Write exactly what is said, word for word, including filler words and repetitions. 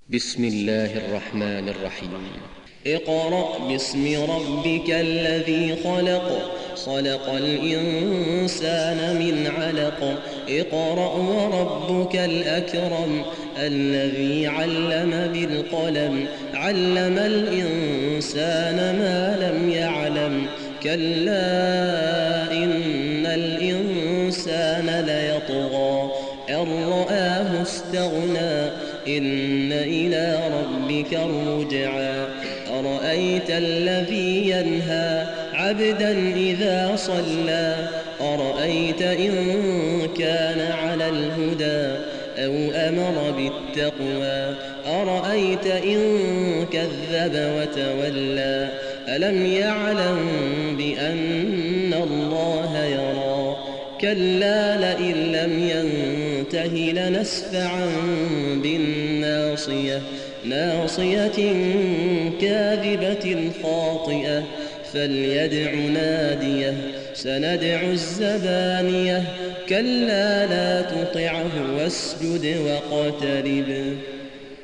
بسم الله الرحمن الرحيم. اقرأ باسم ربك الذي خلق خلق الإنسان من علق اقرأ وربك الأكرم الذي علم بالقلم علم الإنسان ما لم يعلم كلا إن الإنسان ليطغى أن رآه استغنى إن إلى ربك الرجعى أرأيت الذي ينهى عبدا إذا صلى أرأيت إن كان على الهدى أو أمر بالتقوى أرأيت إن كذب وتولى ألم يعلم بأن الله يرى كلا لئن لم ينته لنسفعا بالناصية ناصية كاذبة خاطئة فليدع ناديه سندع الزبانية كلا لا تطعه واسجد واقترب